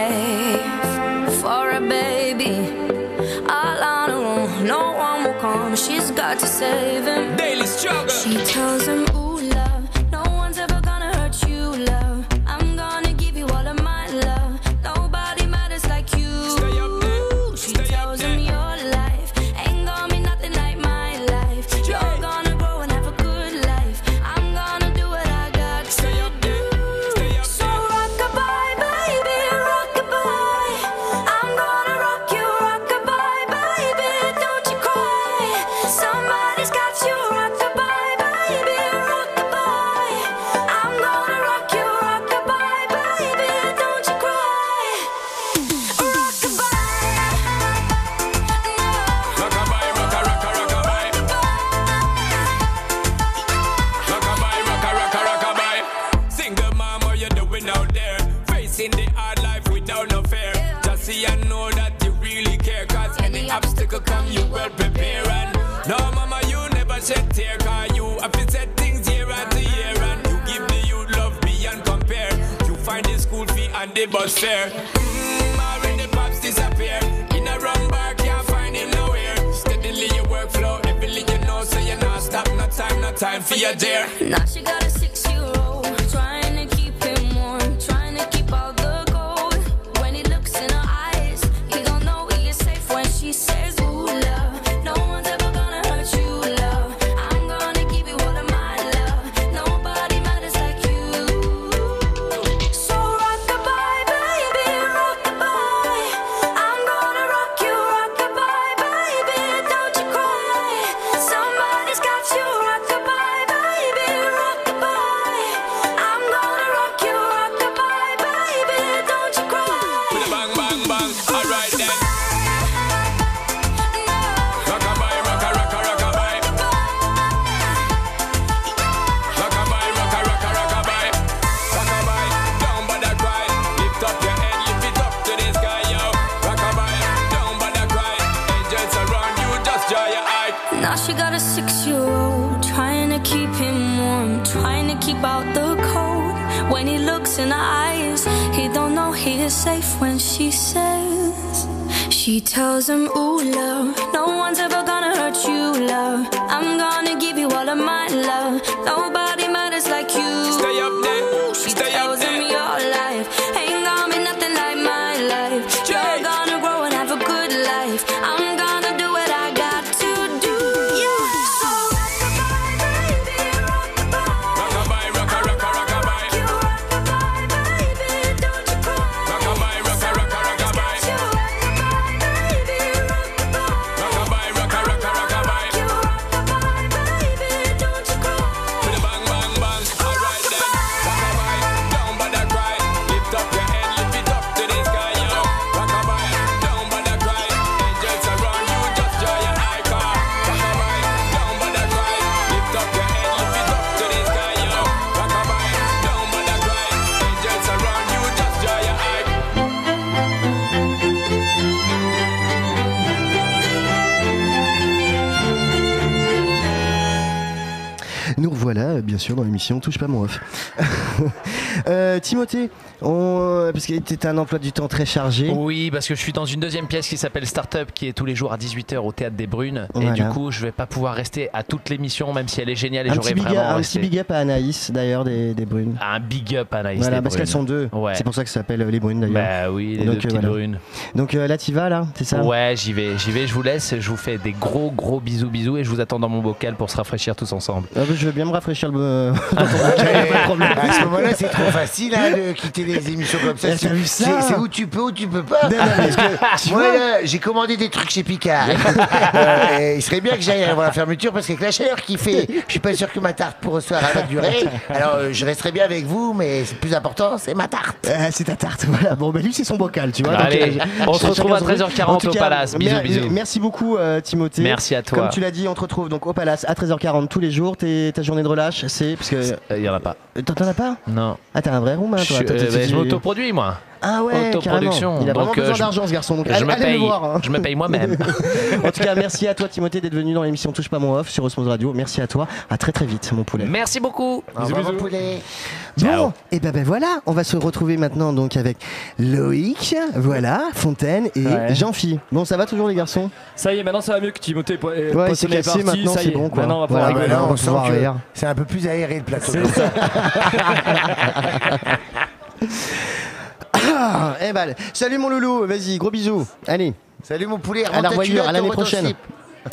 life for a baby. All on her own, no one will come. She's got to save him. Daily struggle. She tells him, ooh, love, no one's ever gonna hurt you, love. I'm gonna give you all of my love. Nobody matters like you. Stay up there, She stay up tells him there. your life ain't gonna be nothing like my life. You're gonna grow and have a good life. I'm gonna do what I got to Stay up there, stay do. up So there. rock-a-bye, baby, rock-a-bye. I'm gonna rock you, rock-a-bye, baby. Don't you cry. Somebody's got you, rock-a-bye, baby, obstacle come, you well prepare. And no, mama, you never shed tear, cause you have to set things year after year. And you give the youth love beyond compare. You find the school fee and the bus fare. Mmm, already pops disappear. In a run bar, can't find him nowhere. Steadily your workflow, everything you know, so you're not stop, no time, no time for your dear. Now she got a six-year-old, trying to keep him warm, trying to keep all the gold. When he looks in her eyes, he don't know he is safe when she says, ooh, love, no one's ever gonna hurt you, love. I'm gonna give you all of my love. Nobody matters like you. So rock-a-bye, baby, rock-a-bye. I'm gonna rock you, rock-a-bye, baby, don't you cry. Somebody's got you, rock-a-bye, baby, rock-a-bye. I'm gonna rock you, rock-a-bye, baby, don't you cry. With a bang, bang, bang, alright then. Rock-a-bye, rocka, rocka, rock-a-bye. Rock-a-bye, rocka, rocka, rock-a-bye. Rock-a-bye, down by the cry. Lift up your head, lift it up to the sky, yo. Rock-a-bye, down by the cry. Angels around you, just dry your eye. Now she got a six-year-old, trying to keep him warm, trying to keep out the cold. When he looks in her eyes, he don't know he is safe when she says, she tells him, ooh, love, no one's ever gonna hurt you, love. I'm gonna give you all of my love. Nobody matters like you. Stay up there, She stay up tells him there. your life ain't gonna be nothing like my life. You're gonna grow and have a good life. I'm gonna do what I got to do. So rock-a-bye, baby, rock-a-bye. Rock-a-bye, rocka, rocka, rock-a-bye. You rock-a-bye, baby, don't you cry. Rock-a-bye, rocka, rocka, rock-a-bye. You rock-a-bye, baby, rock-a-bye. Rock-a-bye, rocka, rocka, rock-a-bye. You rock-a-bye, baby, don't you cry. With a bang, bang, bang, alright then. Rock-a-bye, down by the cry. Lift up your head, lift it up to the sky, yo. Rock-a-bye, down by the cry. Angels around you, just dry your eye, car. Rock-a-bye, down by the cry. Lift up your head, lift it up to the sky, yo. Rock-a-bye, down by the cry. Angels around you, just dry your eye. Nous revoilà, euh, bien sûr, dans l'émission Touche pas mon off. euh, Timothée, on... parce que t'as un emploi du temps très chargé. Oui, parce que je suis dans une deuxième pièce qui s'appelle Startup, qui est tous les jours à dix-huit heures au Théâtre des Brunes. Voilà. Et du coup, je vais pas pouvoir rester à toute l'émission, même si elle est géniale et Un j'aurais petit, big, vraiment un resté. petit big up à Anaïs, d'ailleurs, des, des Brunes. Un big up à Anaïs. Voilà, des parce Brunes. qu'elles sont deux. Ouais. C'est pour ça que ça s'appelle euh, les Brunes, d'ailleurs. Bah oui, les Donc, deux petites euh, voilà. brunes. Donc euh, là, t'y vas, là, c'est ça? Ouais, j'y vais, j'y vais, je vous laisse, je vous fais des gros gros bisous bisous et je vous attends dans mon bocal pour se rafraîchir tous ensemble. Ah, bah, je veux bien me rafraîchir le. À ce moment-là, c'est trop facile hein, de quitter les émissions comme ça. Eh, C'est t'as vu ça c'est- c'est où tu peux, où tu peux pas. Non, non, mais- Parce que Tu moi, vois là, j'ai commandé des trucs chez Picard. Euh, et il serait bien que j'aille avant la fermeture parce qu'avec la chaleur qu'il fait, je suis pas sûr que ma tarte pour ce soir va durer. Alors, euh, je resterai bien avec vous, mais le plus important, c'est ma tarte. Ah, c'est ta tarte, voilà. Bon, bah lui, c'est son bocal, tu vois. Allez, donc, on se chacun retrouve à son truc. treize heures quarante En tout au cas, Palace. Bisous, mer- bisous. Merci beaucoup, euh, Timothée. Merci à toi. Comme tu l'as dit, on te retrouve donc au Palace à treize heures quarante tous les jours. T'es- ta journée de relâche, c'est. Parce que. Il y en a pas. T'en t'en as pas? Non. Ah, t'as un vrai roumain, Je, toi. suis- Toi, t'es- euh, bah, t'es- je m'autoproduis moi. Ah ouais, Autoproduction. carrément. Il a vraiment Donc, euh, besoin je- d'argent, ce garçon. Donc, Je allez, me allez paye. le voir. hein. Je me paye moi-même. En tout cas, merci à toi, Timothée, d'être venu dans l'émission Touche pas mon off sur Osmose Radio. Merci à toi. À très très vite, mon poulet. Merci beaucoup. Au revoir, mon poulet. Bon, et ben, ben voilà, on va se retrouver maintenant donc avec Loïc, voilà, Fontaine et Ouais. Jean-Phi. Bon, ça va toujours les garçons? Ça y est, maintenant ça va mieux que Timothée. Po- euh, Ouais, il s'est Poissonnet est cassé, parti, maintenant ça y c'est est. bon quoi. Maintenant on va pouvoir Voilà, rigoler. on va on sent pouvoir que rire. c'est un peu plus aéré le plateau. C'est ça. Ah, eh ben, salut mon loulou, vas-y, gros bisous. Allez, Salut mon poulet, à la remonte ta revoyure, culotte, à l'année ouvre ton prochaine. slip.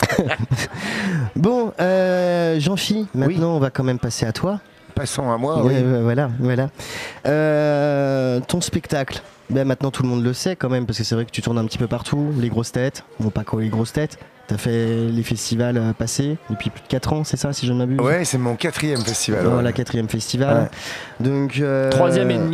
Bon, euh, Jean-Phi, maintenant on va quand même passer à toi. Passons à moi, Ouais, oui. ouais, voilà, voilà. Euh, ton spectacle, ben maintenant tout le monde le sait quand même, parce que c'est vrai que tu tournes un petit peu partout, les grosses têtes, bon pas quoi les grosses têtes, t'as fait les festivals euh, passés depuis plus de quatre ans, c'est ça si je ne m'abuse? Ouais, c'est mon quatrième festival. Oh, ouais. la quatrième festival. Donc, euh, Troisième et demi.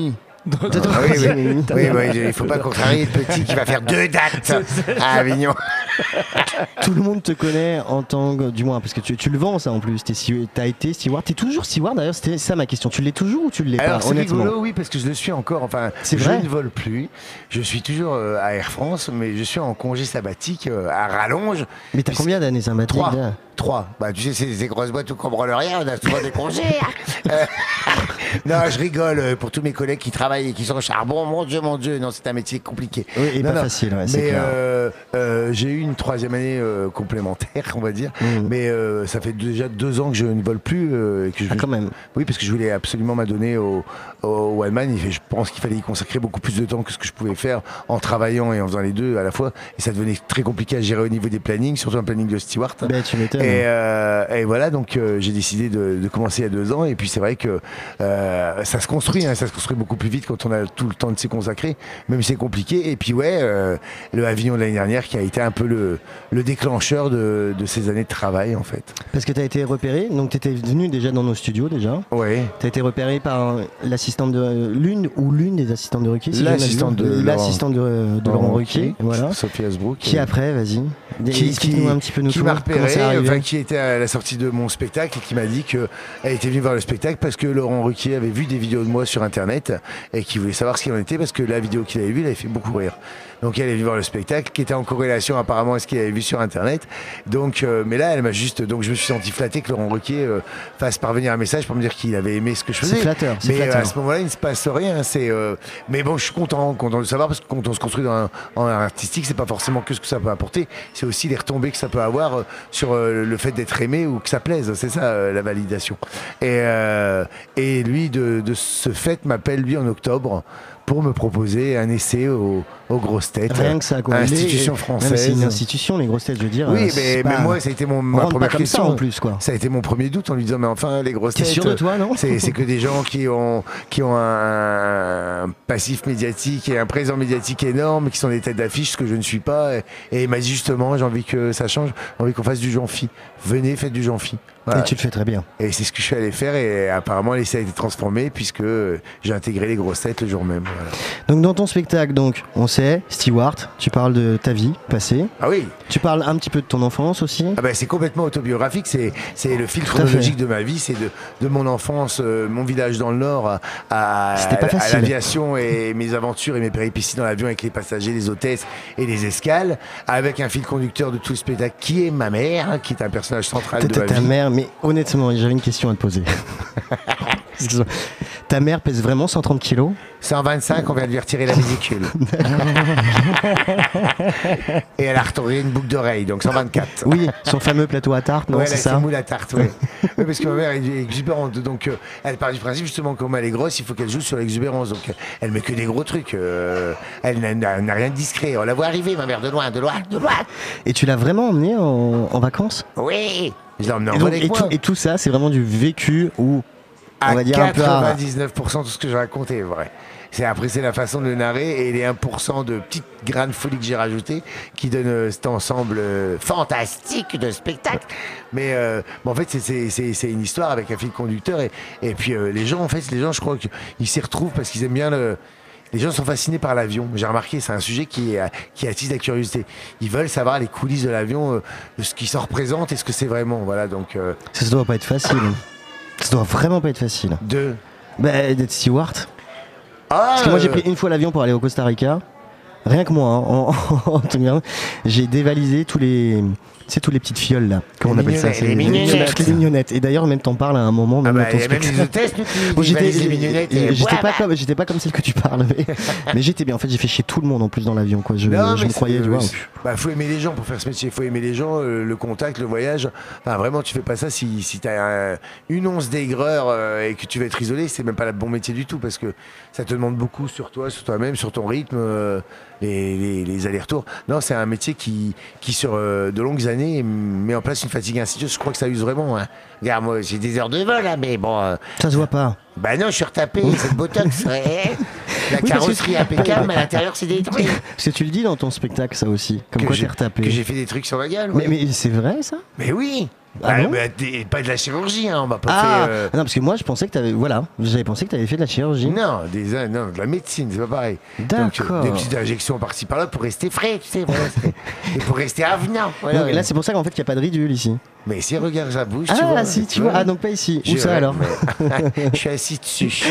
oui, oui, oui, oui, il ne faut pas contrarier le petit qui va faire deux dates à Avignon. Tout le monde te connaît en tant que, du moins, parce que tu, tu le vends ça en plus. T'es, t'as été steward, t'es toujours steward d'ailleurs. C'était ça ma question. Tu l'es toujours ou tu l'es Alors, pas c'est honnêtement? rigolo, oui, parce que je le suis encore. Enfin, c'est je vrai ne vole plus. Je suis toujours euh, à Air France, mais je suis en congé sabbatique euh, à rallonge. Mais t'as combien d'années sabbatiques? Trois. Trois. Bah, tu sais, c'est ces grosses boîtes où on branle rien, on a souvent des congés. euh, non, je rigole euh, pour tous mes collègues qui travaillent et qui sont au charbon. Mon Dieu, mon Dieu, non, c'est un métier compliqué. Oui, et non, pas non. facile, ouais, c'est mais clair. euh, euh, j'ai eu une troisième année euh, complémentaire, on va dire. Mmh. Mais euh, ça fait déjà deux ans que je ne vole plus. Euh, et que je, ah, quand même. Oui, parce que je voulais absolument m'adonner au, au one man. Et je pense qu'il fallait y consacrer beaucoup plus de temps que ce que je pouvais faire en travaillant et en faisant les deux à la fois. Et ça devenait très compliqué à gérer au niveau des plannings, surtout un planning de steward. Ben, tu m'étonnes. Et, euh, et voilà, donc euh, j'ai décidé de, de commencer il y a deux ans. Et puis c'est vrai que euh, ça se construit, hein, ça se construit beaucoup plus vite quand on a tout le temps de s'y consacrer, même si c'est compliqué. Et puis ouais, euh, le Avignon de l'année dernière qui a été un peu le, le déclencheur de, de ces années de travail en fait. Parce que tu as été repéré, donc tu étais venu déjà dans nos studios déjà. Oui. Tu as été repéré par l'assistante de l'une ou l'une des assistantes de Ruquier. Si l'assistante de l'assistante de, de Laurent Ruquier, voilà. Sophie Hasbrook. Qui après, vas-y. Qui, explique-nous un petit peu nous qui tout, m'a repéré, enfin qui était à la sortie de mon spectacle et qui m'a dit qu'elle était venue voir le spectacle parce que Laurent Ruquier avait vu des vidéos de moi sur internet et qu'il voulait savoir ce qu'il en était parce que la vidéo qu'il avait vue, elle avait fait beaucoup rire. Donc elle est venue voir le spectacle qui était en corrélation apparemment à ce qu'il avait vu sur internet. Donc, euh, mais là, elle m'a juste, donc je me suis senti flatté que Laurent Ruquier euh, fasse parvenir un message pour me dire qu'il avait aimé ce que je faisais. C'est flatteur. C'est mais flatteur. Euh, à ce moment-là, il ne se passe rien. C'est, euh, mais bon, je suis content, content de le savoir parce que quand on se construit dans un, en art artistique, c'est pas forcément que ce que ça peut apporter, c'est aussi les retombées que ça peut avoir euh, sur euh, le fait d'être aimé ou que ça plaise. C'est ça euh, la validation. Et, euh, et lui, de, de ce fait, m'appelle lui en octobre pour me proposer un essai aux, aux grosses têtes. Rien que ça, quoi. Institution les, française. C'est une institution, les grosses têtes, je veux dire. Oui, euh, mais, mais moi, ça a été mon, ma première pas question. Ça, en plus, quoi. Ça a été mon premier doute en lui disant, mais enfin, les grosses T'es têtes. T'es sûr de toi, non? C'est, c'est que des gens qui ont, qui ont un, un passif médiatique et un présent médiatique énorme, qui sont des têtes d'affiche, ce que je ne suis pas. Et, et il m'a dit justement, j'ai envie que ça change, j'ai envie qu'on fasse du Jean-Phi. Venez, faites du Jean-Phi. Voilà. Et tu le fais très bien. Et c'est ce que je suis allé faire et apparemment l'essai a été transformé puisque j'ai intégré les grosses têtes le jour même. Voilà. Donc dans ton spectacle, donc on sait, Steward, tu parles de ta vie passée. Ah oui. Tu parles un petit peu de ton enfance aussi. Ah ben c'est complètement autobiographique, c'est, c'est le fil chronologique de ma vie, c'est de, de mon enfance, euh, mon village dans le Nord à, à, à l'aviation et mes aventures et mes péripéties dans l'avion avec les passagers, les hôtesses et les escales, avec un fil conducteur de tout le spectacle qui est ma mère, hein, qui est un personnage central de ma vie. Ta mère, mais honnêtement, j'avais une question à te poser. Ta mère pèse vraiment cent trente kilos? cent vingt-cinq, on vient de lui retirer la vésicule. Et elle a retourné une boucle d'oreille, donc cent vingt-quatre. Oui, son fameux plateau à tarte, non, ouais, c'est là, ça? C'est moule à tarte, oui. Oui, parce que ma mère est exubérante, donc euh, elle part du principe justement comme elle est grosse, il faut qu'elle joue sur l'exubérance. Donc euh, elle met que des gros trucs. Euh, elle n'a, n'a, n'a rien de discret. On la voit arriver, ma mère, de loin, de loin, de loin. Et tu l'as vraiment emmenée en, en vacances? Oui. Je l'ai emmenée en et, donc, et, tout, et tout ça, c'est vraiment du vécu ou on à va dire quatre-vingt-dix-neuf pour cent de ce que je racontais est vrai. C'est, après, c'est la façon de le narrer et les un pour cent de petites grains de folie que j'ai rajouté qui donnent euh, cet ensemble euh, fantastique de spectacle. Mais euh, bon, en fait, c'est, c'est, c'est, c'est une histoire avec un fil conducteur et, et puis euh, les gens, en fait, les gens, je crois qu'ils s'y retrouvent parce qu'ils aiment bien le. Les gens sont fascinés par l'avion. J'ai remarqué, c'est un sujet qui, est, qui attise la curiosité. Ils veulent savoir les coulisses de l'avion, euh, ce qui s'en représente et ce que c'est vraiment. Voilà, donc. Euh... Ça, ça doit pas être facile. Ça doit vraiment pas être facile. De. Bah, d'être steward. Ah, Parce que moi j'ai pris une fois l'avion pour aller au Costa Rica. Rien que moi, hein, en, en, en, j'ai dévalisé tous les, tu sais, tous les petites fioles là. Comment on appelle ça? C'est les mignonnettes. Les mignonnettes. Et d'ailleurs, même t'en parles à un moment. Même ah bah, dans ton y a même les hôtesses qui bon, j'étais, les mignonnettes. Et j'étais pas comme, j'étais pas comme celle que tu parles, mais, mais j'étais bien. En fait, j'ai fait chier tout le monde en plus dans l'avion, quoi. Je, non, je me croyais, tu vois. Bah, faut aimer les gens pour faire ce métier. Faut aimer les gens, euh, le contact, le voyage. Enfin, vraiment, tu fais pas ça si, si t'as un, une once d'aigreur euh, et que tu vas être isolé. C'est même pas le bon métier du tout parce que ça te demande beaucoup sur toi, sur toi-même, sur ton rythme. Euh, Les, les, les allers-retours. Non, c'est un métier qui, qui sur euh, de longues années, met en place une fatigue insidieuse. Je crois que ça use vraiment. Hein. Regarde, moi, j'ai des heures de vol, hein, mais bon. Euh... Ça se voit pas. Bah non, je suis retapé, c'est le botox. Ouais. La oui, carrosserie impeccable, mais à l'intérieur, c'est détruit. Parce que tu le dis dans ton spectacle, ça aussi. Comme que quoi t'es retapé. Que j'ai fait des trucs sur la gueule. Mais, ouais. mais c'est vrai, ça? Mais oui. Ah Bah, bon bah, des- pas de la chirurgie, hein, on m'a pas Ah fait. euh, non, parce que moi je pensais que t'avais. Voilà, j'avais pensé que t'avais fait de la chirurgie. Non, des, euh, non, de la médecine, c'est pas pareil. Donc, euh, D'accord. des petites injections par-ci par-là pour rester frais, tu sais. Voilà, c'est- et pour rester avenant. Voilà, Donc, ouais. là, c'est pour ça qu'en fait, il n'y a pas de ridule ici. Mais si, regarde sa bouche, Ah, tu vois. si, tu vois. Ah, donc pas ici. Où J'ai- ça ouais, alors mais- Je suis assis dessus.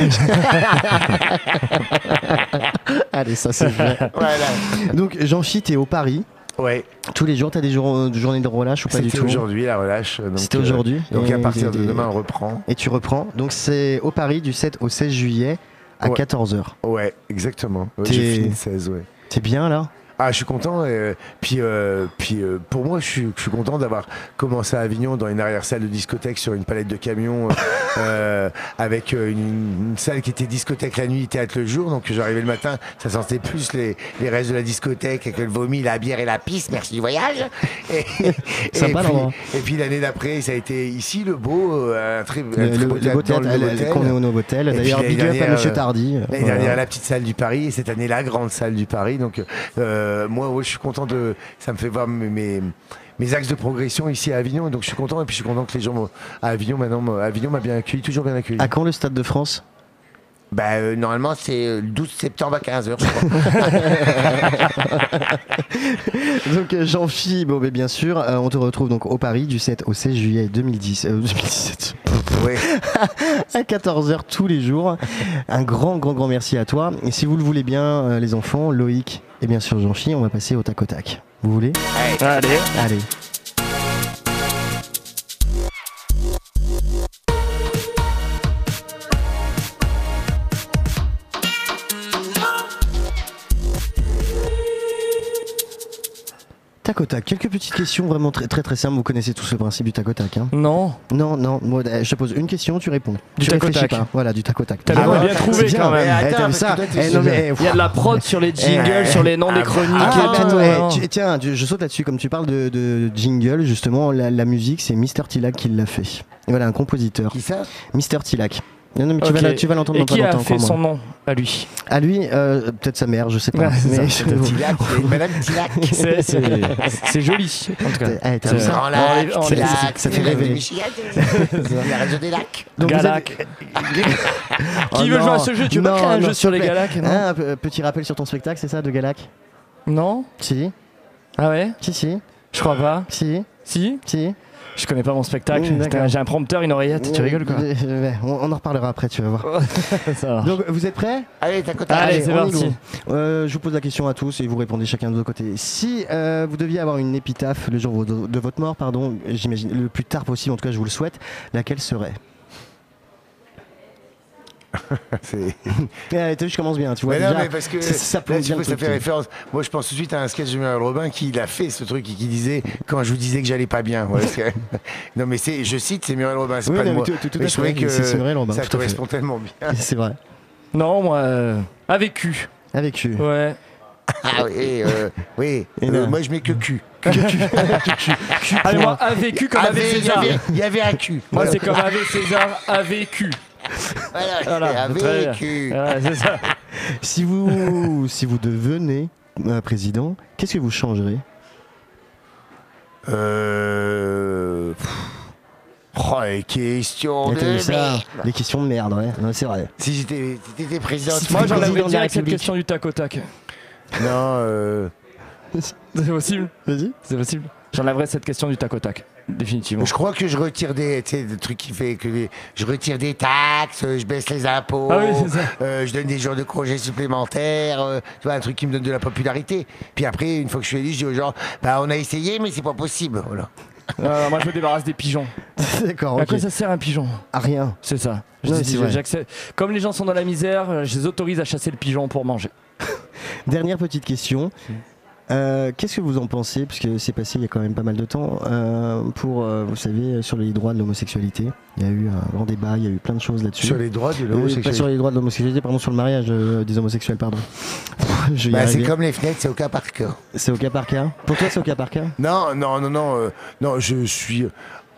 Allez, ça c'est vrai. Voilà. Donc, Jean-Phi, t'es au Paris. Ouais. Tous les jours, t'as des jour- des journées de relâche ou pas du C'était tout? aujourd'hui la relâche. donc, C'était euh, aujourd'hui. Donc Et à partir des- de demain, on reprend. Et tu reprends. Donc, c'est au Paris du sept au seize juillet à Ouais. quatorze heures. Ouais, exactement. Ouais, T'es- j'ai fini le seize, ouais. T'es bien là? Ah, je suis content. euh, puis, euh, puis euh, pour moi, je suis, je suis content d'avoir commencé à Avignon dans une arrière-salle de discothèque sur une palette de camions, euh, euh, avec euh, une, une salle qui était discothèque la nuit, théâtre le jour. Donc j'arrivais le matin, ça sentait plus les, les restes de la discothèque avec le vomi, la bière et la pisse. Merci du voyage. Et, et, Sympa, puis, l'endroit. et puis l'année d'après, ça a été ici le beau, euh, un très, un Le, très le- beau le théâtre beau dans théâtre, le à nouveau la- hôtel. qu'on est au Novotel. Et puis D'ailleurs, l'année big up à dernière, Monsieur euh, Tardy. L'année Voilà. dernière, la petite salle du Paris, et cette année, la grande salle du Paris. Donc, euh, moi, ouais, je suis content de. Ça me fait voir mes, mes, mes axes de progression ici à Avignon. Donc, je suis content. Et puis, je suis content que les gens m'ont- à Avignon, maintenant, m'ont- Avignon m'a bien accueilli, toujours bien accueilli. À quand le Stade de France? Bah, euh, normalement, c'est euh, le douze septembre à quinze heures, je crois. Donc euh, Jean-Phi, bon, mais bien sûr, euh, on te retrouve donc au Paris du sept au seize juillet deux mille dix, euh, deux mille dix-sept Ouais. à quatorze heures tous les jours. Un grand, grand, grand merci à toi. Et si vous le voulez bien, euh, les enfants, Loïc et bien sûr Jean-Phi, on va passer au tac au tac. Vous voulez? Allez. Allez. Tac au tac, quelques petites questions vraiment très très très simples. Vous connaissez tous le principe du tac au tac, hein? Non. Non, non, moi je te pose une question, tu réponds. Du tu tac au réfléchis tac. pas. Voilà, du tac au tac. T'as Ah, bien ouais, trouvé c'est quand bien. même. Eh, Attends, t'aimes parce ça que toi, t'es Eh, non, sûr. mais, Il y a de la prod sur les jingles, Eh, sur les noms des ah, chroniques. Ah, et bah, tout, attends, hein. eh, tu- tiens, tu- je saute là-dessus, comme tu parles de, de jingle, justement, la, la musique, c'est Mister Tillac qui l'a fait. Et voilà, un compositeur. Qui ça? Mister Tillac. Non, non, mais tu Ok. vas la- tu vas l'entendre Et dans pas qui a longtemps. fait crois-moi. son nom à lui? À lui, euh, peut-être sa mère, je sais pas. Ouais, c'est mais ça, je- peut-être. Tillac, il y a une madame Tillac. C'est- C'est c'est joli, en tout cas. Eh, t'as C'est- vu ça Grand On lac, les- on les- Tillac, ça fait c'est rêver. du Michigan, la région des lacs. Donc vous Galac. avez- Qui Oh veut non, jouer à ce jeu? Tu veux non, pas créer un non, jeu s'il sur te les plaît. Galac? Non. Hein, un peu- petit rappel sur ton spectacle, c'est ça, de Galac? Non. Si, Ah ouais? si, si, Je crois pas. si, Si? si. Je connais pas mon spectacle. Mmh, d'accord. J'ai un prompteur, une oreillette. Tu rigoles quoi? Euh, euh, on, on en reparlera après, tu vas voir. Ça va. Donc vous êtes prêts? Allez, t'as côté. Allez, c'est on y parti. go. Euh, je vous pose la question à tous et vous répondez chacun de votre côté. Si euh, vous deviez avoir une épitaphe le jour de, de votre mort, pardon, j'imagine le plus tard possible, en tout cas je vous le souhaite, laquelle serait? C'est- Eh, T'as vu, je commence bien, tu vois. Mais non, déjà, mais parce que ça, ça là, plombe tu bien vois, le ça truc. fait référence. Moi, je pense tout de suite à un sketch de Muriel Robin qui il a fait ce truc et qui disait quand je vous disais que j'allais pas bien. Ouais, c'est- non, mais c'est, je cite, c'est Muriel Robin, c'est Oui, pas non, de mais moi. tout- tout- tout mais à je trouvais fait, que c'est- c'est Muriel Robin, ça tout à fait. correspond tellement bien. C'est vrai. Non, moi, euh, a vécu. A vécu. Ouais. Ah oui, euh, oui. Et Euh, non. moi je mets que cul. Allez, moi, a vécu comme avait Avait- Il y César. avait- il y avait un cul. Moi, Voilà. c'est comme avait César, a vécu. Voilà, Voilà, avait très bien. cul. Ouais, c'est ça. Si vous, si vous devenez euh, président, qu'est-ce que vous changerez? Euh. pff. Oh, les questions Ah, de t'as vu ça? merde. Les questions de merde, ouais. Non, c'est vrai. Si j'étais si t'étais président, Si tu Moi, ferais j'enlèverais président de la direct cette République. question du tac au tac. Non, euh. C'est possible? Vas-y. C'est possible? J'enlèverais cette question du tac au tac. Définitivement. Je crois que je retire des, tu sais, des trucs qui fait que les- je retire des taxes, euh, je baisse les impôts, Ah oui, c'est ça. euh, je donne des jours de congés supplémentaires, euh, tu vois, un truc qui me donne de la popularité. Puis après, une fois que je suis élu, je dis aux gens, bah on a essayé, mais c'est pas possible, voilà. Euh, moi, je me débarrasse des pigeons. D'accord, À ok. quoi ça sert un pigeon? À rien. C'est ça. Je Non, dis- c'est vrai. j'accepte- Comme les gens sont dans la misère, euh, je les autorise à chasser le pigeon pour manger. Dernière petite question. Euh, Qu'est-ce que vous en pensez, puisque c'est passé il y a quand même pas mal de temps, euh, pour, euh, vous savez, sur les droits de l'homosexualité. Il y a eu un grand débat, il y a eu plein de choses là-dessus. Sur les droits de Euh, Pas sur l'homosexualité. les droits de l'homosexualité, pardon, sur le mariage euh, des homosexuels, pardon. Je vais y Bah, c'est arriver. comme les fenêtres, c'est au cas par cas. C'est au cas par cas. Pour toi, c'est au cas par cas. Non, non, non, non, euh, non, je suis. Pff,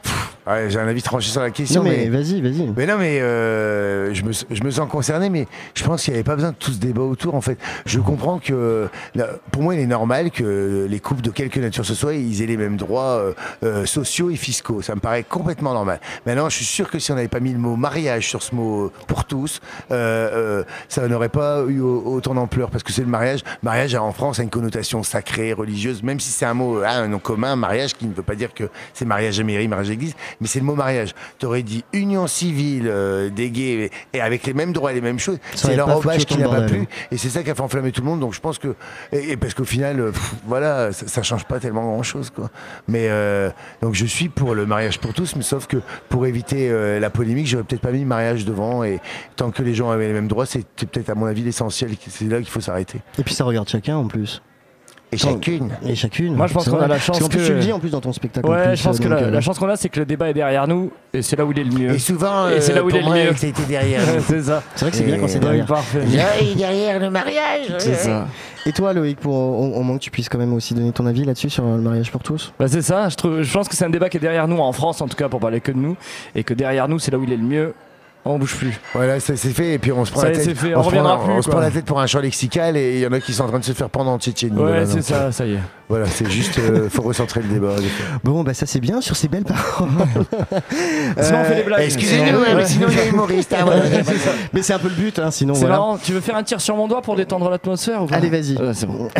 Ouais, j'ai un avis tranché sur la question. Non, mais, mais vas-y, vas-y. Mais non, mais euh, je, me, je me sens concerné, mais je pense qu'il n'y avait pas besoin de tout ce débat autour. En fait, je comprends que, là, pour moi, il est normal que les couples de quelque nature ce soit, ils aient les mêmes droits euh, euh, sociaux et fiscaux. Ça me paraît complètement normal. Maintenant, je suis sûr que si on n'avait pas mis le mot mariage sur ce mot pour tous, euh, euh, ça n'aurait pas eu autant d'ampleur, parce que c'est le mariage. Mariage en France a une connotation sacrée, religieuse, même si c'est un mot, hein, un nom commun, mariage, qui ne veut pas dire que c'est mariage à mairie, mariage à église. Mais c'est le mot mariage. Tu aurais dit union civile euh, des gays et avec les mêmes droits et les mêmes choses. Ça C'est aurait pas l'enrobage foutu qui n'a autant pas de bordel. plu. Et c'est ça qui a fait enflammer tout le monde. Donc je pense que. Et, et parce qu'au final, euh, pff, voilà, ça, ça change pas tellement grand chose, quoi. Mais euh, donc je suis pour le mariage pour tous, mais sauf que pour éviter euh, la polémique, j'aurais peut-être pas mis mariage devant. Et tant que les gens avaient les mêmes droits, c'était peut-être à mon avis l'essentiel. C'est là qu'il faut s'arrêter. Et puis ça regarde chacun en plus. Et chacune. Et chacune. Moi, je pense C'est qu'on vrai. a la chance Parce qu'en plus, que- tu le dis en plus dans ton spectacle. en Ouais, plus, je pense que donc, la, euh, la chance qu'on a, c'est que le débat est derrière nous et c'est là où il est le mieux. Et souvent, Et c'est là où euh, il est pour le moi, mieux. ça a été derrière nous. C'est ça. C'est vrai que c'est bien quand c'est Ouais, derrière. parfait. Là, et derrière le mariage. C'est ouais. ça. Et toi, Loïc, pour au, au moins que tu puisses quand même aussi donner ton avis là-dessus sur le mariage pour tous. Bah c'est ça, je, trouve, je pense que c'est un débat qui est derrière nous, en France en tout cas, pour parler que de nous, et que derrière nous, c'est là où il est le mieux. On bouge plus. Voilà, ça c'est fait, et puis on se prend Ça la y est, tête. c'est fait, on on se reviendra prend, plus, on se quoi. prend la tête pour un champ lexical, et il y en a qui sont en train de se faire prendre en Tchétchénie. Ouais, voilà, c'est donc, ça, ça y est. Voilà, c'est juste, euh, faut recentrer le débat. des fois. Bon, bah ça c'est bien sur ces belles paroles. Sinon, on fait des blagues. Excusez-nous, ouais, mais sinon il est humoriste. Hein, voilà. Mais c'est un peu le but, hein, sinon C'est voilà. marrant, tu veux faire un tir sur mon doigt pour détendre l'atmosphère ou pas? Allez, vas-y. Ouais, c'est bon.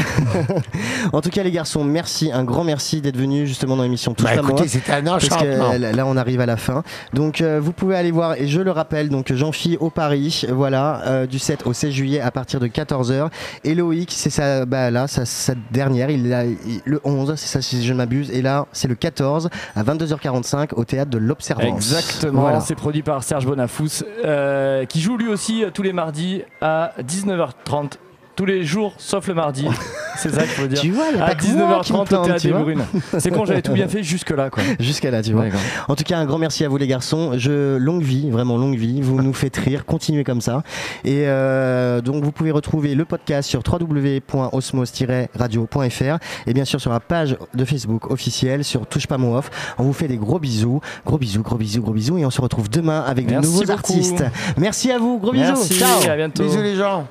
En tout cas, les garçons, merci, un grand merci d'être venus justement dans l'émission Touche Bah, pas moi. écoutez, c'était un Parce enchantement. que là, là, on arrive à la fin. Donc, euh, vous pouvez aller voir, et je le rappelle, donc Jean-Phi au Paris, voilà, euh, du sept au seize juillet à partir de quatorze heures. Et Loïc, c'est sa, bah, là, sa, sa dernière, il a il- le onze, c'est ça si je ne m'abuse. Et là, c'est le quatorze à vingt-deux heures quarante-cinq au théâtre de l'Observance. Exactement, Voilà. c'est produit par Serge Bonafous, euh, qui joue lui aussi euh, tous les mardis à dix-neuf heures trente. Tous les jours, sauf le mardi. C'est ça qu'il faut dire. Tu vois, il y a à pas que moi dix-neuf heures qui me trente au plante, théâtre tu des vois. Brunes. C'est con, j'avais tout bien fait jusque-là, quoi. Jusqu'à là, tu vois. D'accord. En tout cas, un grand merci à vous les garçons. Je longue vie, vraiment longue vie. Vous nous faites rire, continuez comme ça. Et euh, donc vous pouvez retrouver le podcast sur w w w point osmos tiret radio point f r et bien sûr sur la page de Facebook officielle sur Touche pas mon off. On vous fait des gros bisous, gros bisous, gros bisous, gros bisous et on se retrouve demain avec de Merci nouveaux beaucoup. artistes. Merci à vous, gros bisous. Merci, Ciao. à bientôt. Bisous les gens.